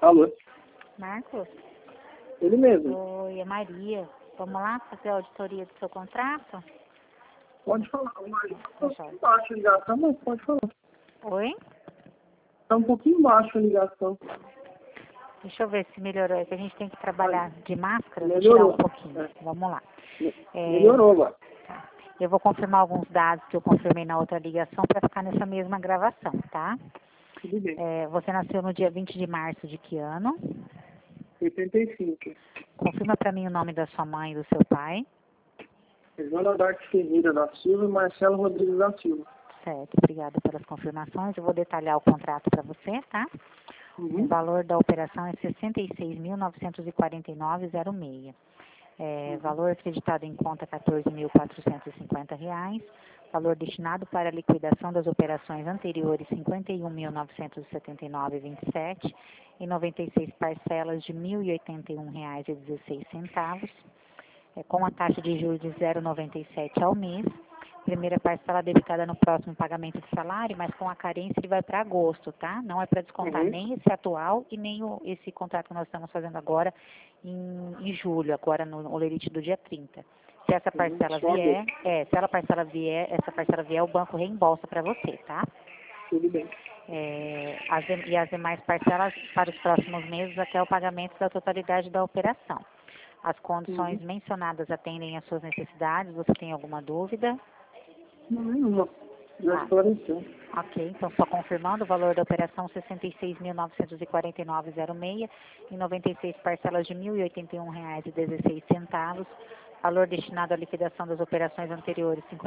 Alô? Marcos? Ele mesmo. Oi, é Maria. Vamos lá fazer a auditoria do seu contrato? Pode falar. Está um pouquinho baixo a ligação, mas pode falar. Oi? Está um pouquinho baixo a ligação. Deixa eu ver se melhorou. É que a gente tem que trabalhar de máscara, Melhorou. tirar um pouquinho. É. Vamos lá. Melhorou, vai. Tá. Eu vou confirmar alguns dados que eu confirmei na outra ligação para ficar nessa mesma gravação, tá? Tudo bem. Você nasceu no dia 20 de março de que ano? 85. Confirma para mim o nome da sua mãe e do seu pai. Joana Dark Ferreira da Silva e Marcelo Rodrigues da Silva. Certo, obrigada pelas confirmações. Eu vou detalhar o contrato para você, tá? O valor da operação é R$ 66.949,06. Valor acreditado em conta R$ 14.450. Valor destinado para a liquidação das operações anteriores R$ 51.979,27 e 96 parcelas de R$ 1.081,16, com a taxa de juros de 0,97 ao mês. Primeira parcela debitada no próximo pagamento de salário, mas com a carência ele vai para agosto, tá? Não é para descontar nem esse atual e nem esse contrato que nós estamos fazendo agora em julho, agora no Olerite do dia 30. Se essa parcela vier, essa parcela vier, o banco reembolsa para você, tá? Tudo bem. E as demais parcelas para os próximos meses até o pagamento da totalidade da operação. As condições mencionadas atendem às suas necessidades? Você tem alguma dúvida? Nenhuma. Já esclareceu. Ok, então só confirmando o valor da operação R$ 66.949,06 e 96 parcelas de R$ 1.081,16. Valor destinado à liquidação das operações anteriores R$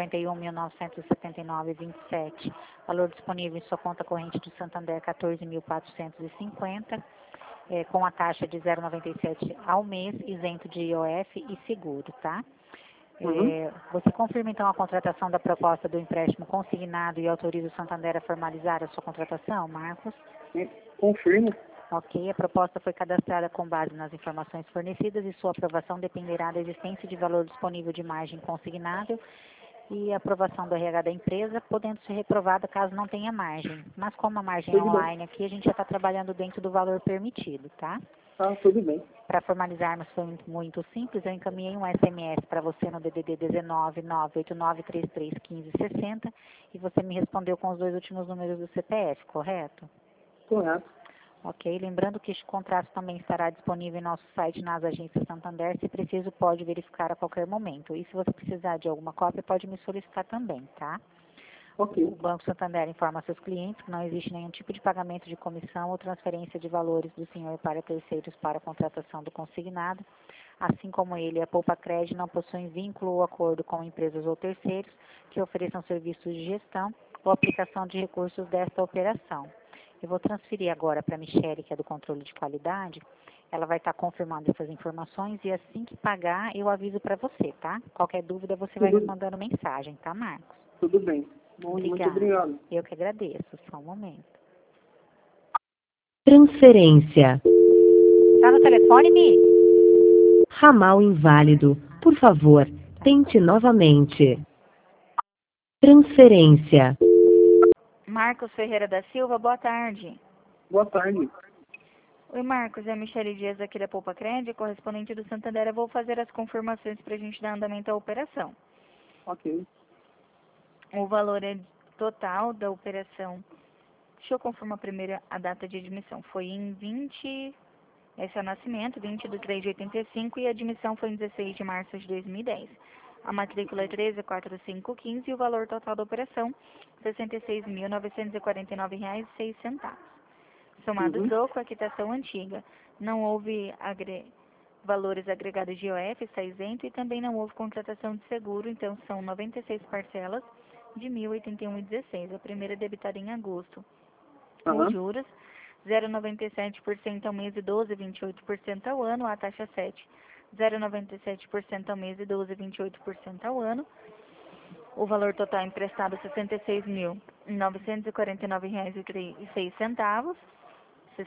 51.979,27. Valor disponível em sua conta corrente do Santander R$ 14.450. Com a taxa de 0,97 ao mês, isento de IOF e seguro, tá? Você confirma, então, a contratação da proposta do empréstimo consignado e autoriza o Santander a formalizar a sua contratação, Marcos? Confirmo. Ok, a proposta foi cadastrada com base nas informações fornecidas e sua aprovação dependerá da existência de valor disponível de margem consignável e a aprovação do RH da empresa, podendo ser reprovada caso não tenha margem. Mas como a margem é online aqui, a gente já está trabalhando dentro do valor permitido, tá? Tudo bem. Para formalizarmos foi muito simples, eu encaminhei um SMS para você no DDD 19 98933 1560 e você me respondeu com os 2 últimos números do CPF, correto? Correto. Ok, lembrando que este contrato também estará disponível em nosso site nas agências Santander, se preciso pode verificar a qualquer momento. E se você precisar de alguma cópia, pode me solicitar também, tá? Ok. O Banco Santander informa a seus clientes que não existe nenhum tipo de pagamento de comissão ou transferência de valores do senhor para terceiros para a contratação do consignado. Assim como ele, a Poupa Crédito não possui vínculo ou acordo com empresas ou terceiros que ofereçam serviços de gestão ou aplicação de recursos desta operação. Eu vou transferir agora para a Michele, que é do controle de qualidade. Ela vai estar confirmando essas informações e assim que pagar, eu aviso para você, tá? Qualquer dúvida, você vai me mandando mensagem, tá, Marcos? Tudo bem. Muito obrigado. Eu que agradeço. Só um momento. Transferência. Tá no telefone, Mi? Ramal inválido. Por favor, tente novamente. Transferência. Marcos Ferreira da Silva, boa tarde. Boa tarde. Oi, Marcos, é a Michele Dias aqui da Poupa Crédito, correspondente do Santander. Eu vou fazer as confirmações para a gente dar andamento à operação. Ok. O valor total da operação. Deixa eu confirmar primeiro a data de admissão. Foi em 20, esse é o nascimento, 20/3/85 e a admissão foi em 16 de março de 2010. A matrícula é 134515 e o valor total da operação R$ 66.949,06. Somado troco, a quitação antiga. Não houve valores agregados de IOF, está isento, e também não houve contratação de seguro, então são 96 parcelas de R$ 1.081,16. A primeira debitada em agosto. Os juros, 0,97% ao mês e 12,28% ao ano, a taxa 7, 0,97% ao mês e 12,28% ao ano. O valor total emprestado, R$ 66.949,06. R$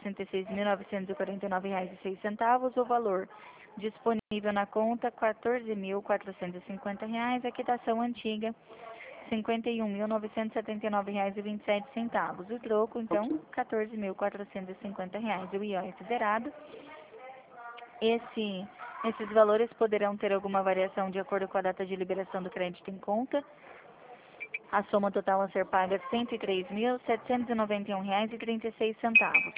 66.949,06. O valor disponível na conta, R$ 14.450. A quitação antiga, R$51.979,27. O troco, então, R$14.450. O IOF zerado. Esses valores poderão ter alguma variação de acordo com a data de liberação do crédito em conta. A soma total a ser paga é R$103.791,36.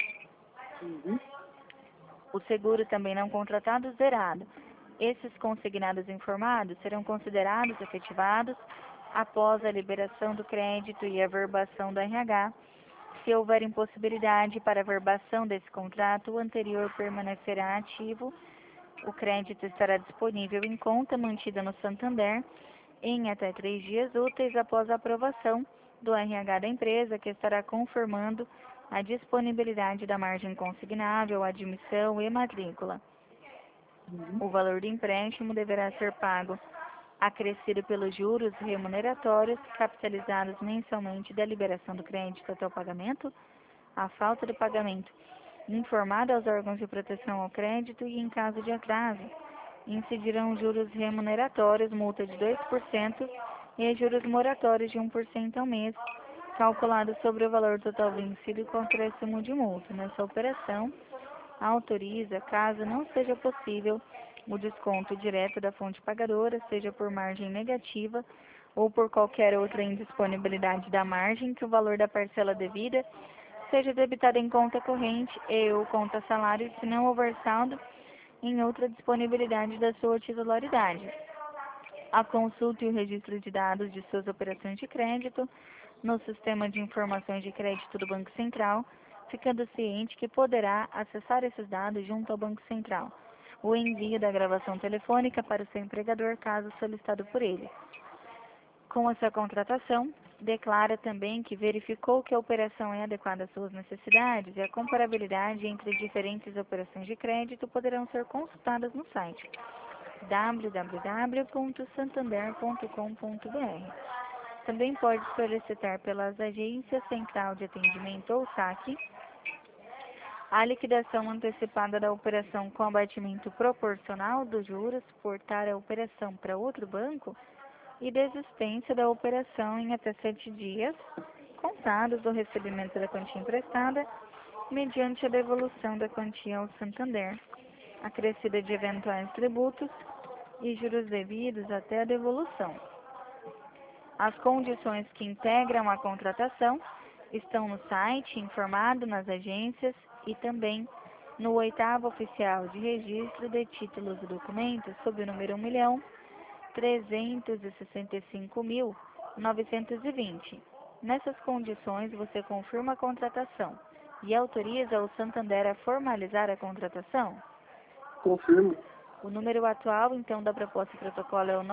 O seguro também não contratado zerado. Esses consignados informados serão considerados efetivados após a liberação do crédito e a verbação do RH. Se houver impossibilidade para a verbação desse contrato, o anterior permanecerá ativo. O crédito estará disponível em conta mantida no Santander em até 3 dias úteis após a aprovação do RH da empresa, que estará confirmando a disponibilidade da margem consignável, admissão e matrícula. O valor do empréstimo deverá ser pago acrescido pelos juros remuneratórios capitalizados mensalmente da liberação do crédito até o pagamento. A falta de pagamento informada aos órgãos de proteção ao crédito e, em caso de atraso, incidirão juros remuneratórios, multa de 2% e juros moratórios de 1% ao mês, calculado sobre o valor total vencido com acréscimo de multa. Nessa operação, autoriza, caso não seja possível, o desconto direto da fonte pagadora, seja por margem negativa ou por qualquer outra indisponibilidade da margem, que o valor da parcela devida seja debitado em conta corrente e ou conta salário, se não houver saldo em outra disponibilidade da sua titularidade. A consulta e o registro de dados de suas operações de crédito no Sistema de Informações de Crédito do Banco Central, ficando ciente que poderá acessar esses dados junto ao Banco Central. O envio da gravação telefônica para o seu empregador, caso solicitado por ele. Com a sua contratação, declara também que verificou que a operação é adequada às suas necessidades e a comparabilidade entre diferentes operações de crédito poderão ser consultadas no site www.santander.com.br. Também pode solicitar pelas agências Central de Atendimento ou SAC a liquidação antecipada da operação com abatimento proporcional dos juros, portar a operação para outro banco e desistência da operação em até 7 dias, contados do recebimento da quantia emprestada, mediante a devolução da quantia ao Santander, acrescida de eventuais tributos e juros devidos até a devolução. As condições que integram a contratação estão no site, informado nas agências e também no 8º Oficial de Registro de Títulos e Documentos, sob o número 1.365.920. Nessas condições, você confirma a contratação e autoriza o Santander a formalizar a contratação? Confirmo. O número atual, então, da proposta de protocolo é o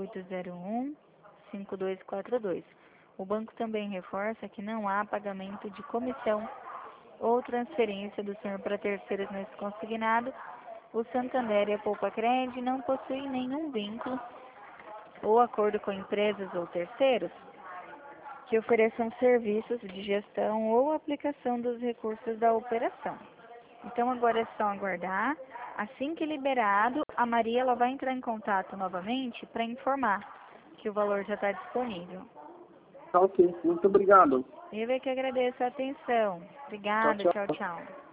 9801-5242. O banco também reforça que não há pagamento de comissão ou transferência do senhor para terceiros nesse consignado. O Santander e a Poupa-Cred não possuem nenhum vínculo ou acordo com empresas ou terceiros que ofereçam serviços de gestão ou aplicação dos recursos da operação. Então agora é só aguardar. Assim que liberado, a Maria ela vai entrar em contato novamente para informar que o valor já está disponível. Tá ok. Muito obrigado. Eu é que agradeço a atenção. Obrigada, tchau, tchau.